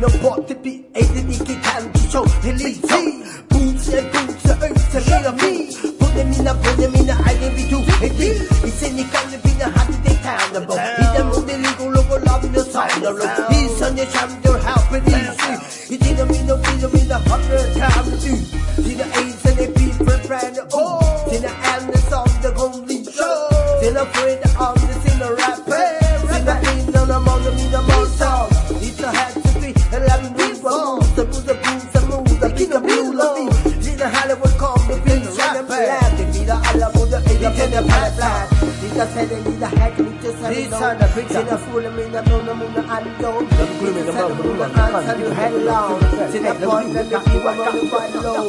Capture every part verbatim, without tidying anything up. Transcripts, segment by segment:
no bort till vi äter icke kan show Elisa Boots and boots and ös and mina me Både mina, både mina äger vi tog ett liv I sen i gamla bina hade det tärnabo I den mode ligger låg och lavn och saunalo I sen jag kämde och helper easy I dina mina bilar mina hundra times du Dina aids and they beat for brand oh Dina äldre som det kom bli show Dina fröjda av det sina rapper Dina fina när man och mina måltal It's a had to be a loving move Booza, booza, booza, booza Kina blula vi Dina Hollywood kom det finns en plan Det blir alla både ägga på den plan Dina säger dina hack lite sanna Dina fulla mina bruna mina andon Dina säger mina ansar du hellon Dina pojkar det blir vad man vill low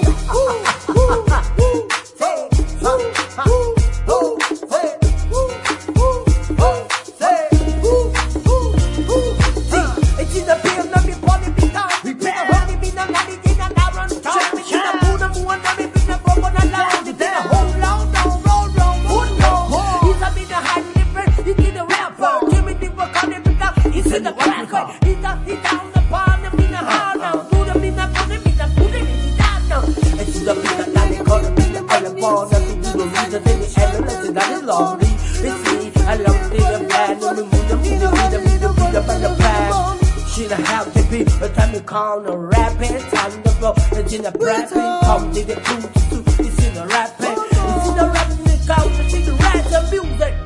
Call a rapping, time to blow. It's in a rapping, come to the two to two. It's in a rapping, it's in a rapping, it's out to see the rats of music.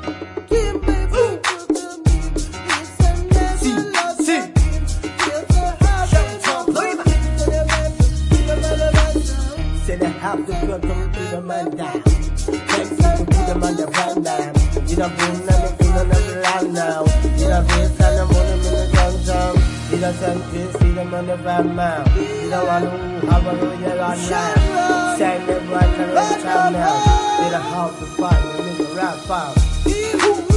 Say they have to go to the man down. Thanks to the man that ran down. You don't bring nothing on the land now. You don't bring some money in the jungle. You don't send this, you don't want to run now. You don't want to have a royal on now. Say never I can run now. You don't have to fight, you need to rap out.